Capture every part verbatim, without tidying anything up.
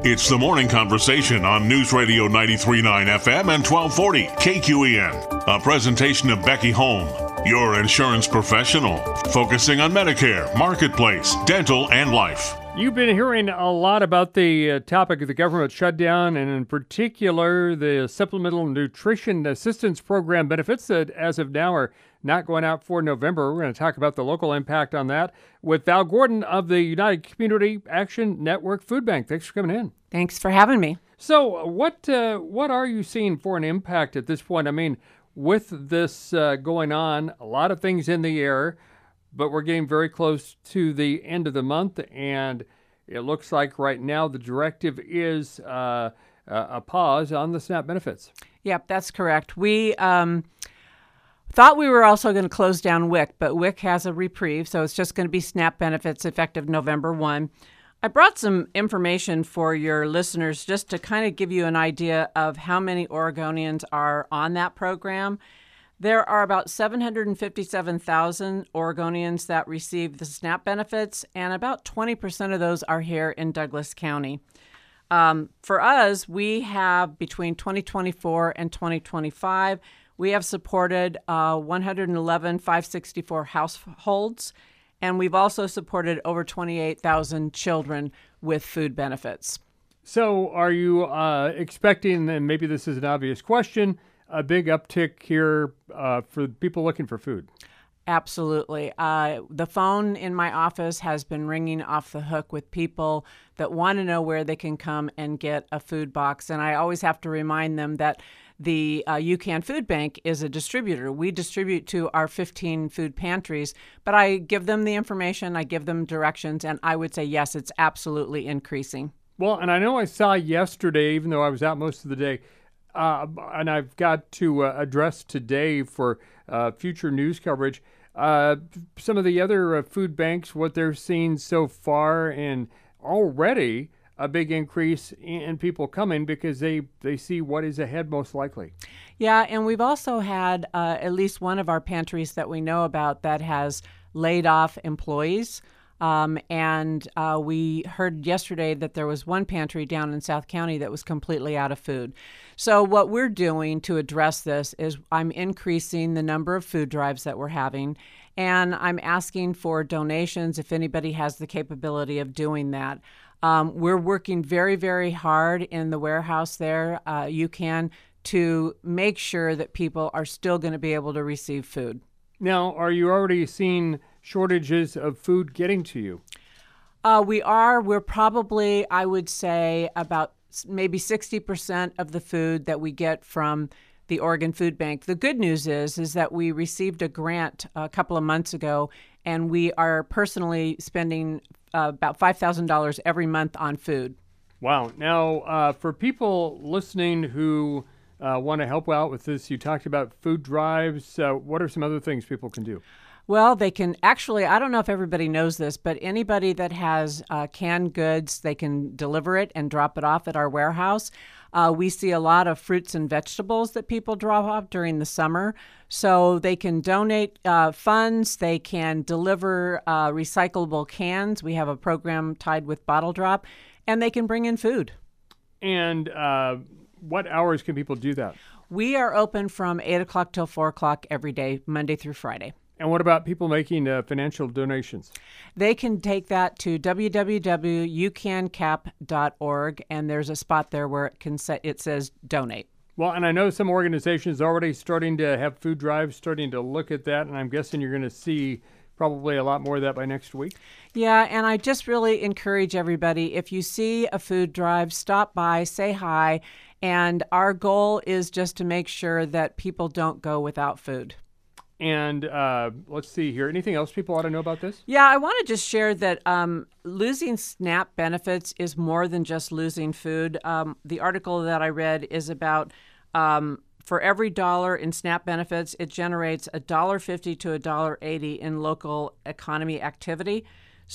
It's the morning conversation on News Radio ninety-three point nine F M and twelve forty K Q E N. A presentation of Becky Home, your insurance professional, focusing on Medicare, Marketplace, dental, and life. You've been hearing a lot about the uh, topic of the government shutdown, and in particular, the Supplemental Nutrition Assistance Program benefits that, as of now, are not going out for November. We're going to talk about the local impact on that with Val Gordon of the United Community Action Network Food Bank. Thanks for coming in. Thanks for having me. So, what uh, what are you seeing for an impact at this point? I mean, with this uh, going on, a lot of things in the air, but we're getting very close to the end of the month, and it looks like right now the directive is uh, a pause on the SNAP benefits. Yep, that's correct. We um, thought we were also going to close down W I C, but W I C has a reprieve, so it's just going to be SNAP benefits effective November first. I brought some information for your listeners just to kind of give you an idea of how many Oregonians are on that program. There are about seven hundred fifty-seven thousand Oregonians that receive the SNAP benefits, and about twenty percent of those are here in Douglas County. Um, for us, we have between twenty twenty-four and twenty twenty-five, we have supported uh, one hundred eleven thousand five hundred sixty-four households, and we've also supported over twenty-eight thousand children with food benefits. So are you uh, expecting, and maybe this is an obvious question, a big uptick here uh, for people looking for food? Absolutely. Uh, the phone in my office has been ringing off the hook with people that want to know where they can come and get a food box. And I always have to remind them that the uh, UCAN Food Bank is a distributor. We distribute to our fifteen food pantries, but I give them the information, I give them directions, and I would say, yes, it's absolutely increasing. Well, and I know I saw yesterday, even though I was out most of the day, Uh, and I've got to uh, address today for uh, future news coverage uh, some of the other uh, food banks, what they're seeing so far, and already a big increase in people coming because they, they see what is ahead most likely. Yeah, and we've also had uh, at least one of our pantries that we know about that has laid off employees. Um, and uh, we heard yesterday that there was one pantry down in South County that was completely out of food. So what we're doing to address this is I'm increasing the number of food drives that we're having, and I'm asking for donations if anybody has the capability of doing that. Um, we're working very, very hard in the warehouse there, uh, UCAN, to make sure that people are still going to be able to receive food. Now, are you already seeing shortages of food getting to you? Uh, we are. We're probably, I would say, about maybe sixty percent of the food that we get from the Oregon Food Bank. The good news is, is that we received a grant a couple of months ago, and we are personally spending uh, about five thousand dollars every month on food. Wow. Now, uh, for people listening who uh, want to help out with this, you talked about food drives. Uh, what are some other things people can do? Well, they can actually, I don't know if everybody knows this, but anybody that has uh, canned goods, they can deliver it and drop it off at our warehouse. Uh, we see a lot of fruits and vegetables that people drop off during the summer. So they can donate uh, funds, they can deliver uh, recyclable cans. We have a program tied with Bottle Drop, and they can bring in food. And uh, what hours can people do that? We are open from eight o'clock till four o'clock every day, Monday through Friday. And what about people making uh, financial donations? They can take that to w w w dot u can cap dot org, and there's a spot there where it can say, it says donate. Well, and I know some organizations are already starting to have food drives, starting to look at that, and I'm guessing you're going to see probably a lot more of that by next week. Yeah, and I just really encourage everybody, if you see a food drive, stop by, say hi, and our goal is just to make sure that people don't go without food. And uh, let's see here. Anything else people ought to know about this? Yeah, I want to just share that um, losing SNAP benefits is more than just losing food. Um, the article that I read is about um, for every dollar in SNAP benefits, it generates one dollar fifty to one dollar eighty in local economy activity.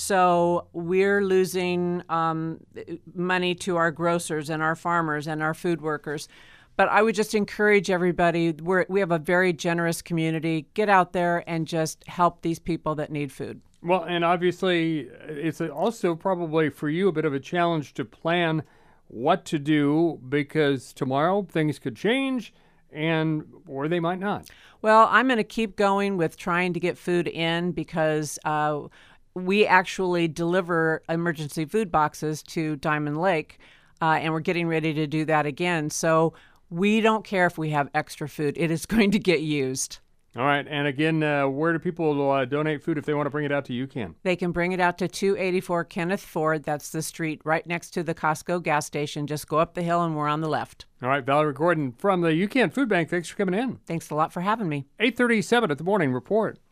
So we're losing um, money to our grocers and our farmers and our food workers. But I would just encourage everybody, we're, we have a very generous community. Get out there and just help these people that need food. Well, and obviously it's also probably for you a bit of a challenge to plan what to do, because tomorrow things could change, and or they might not. Well, I'm going to keep going with trying to get food in because uh, we actually deliver emergency food boxes to Diamond Lake, uh, and we're getting ready to do that again. So we don't care if we have extra food. It is going to get used. All right. And again, uh, where do people uh, donate food if they want to bring it out to UCAN? They can bring it out to two eighty-four Kenneth Ford. That's the street right next to the Costco gas station. Just go up the hill and we're on the left. All right. Valerie Gordon from the UCAN Food Bank. Thanks for coming in. Thanks a lot for having me. eight thirty-seven at the Morning Report.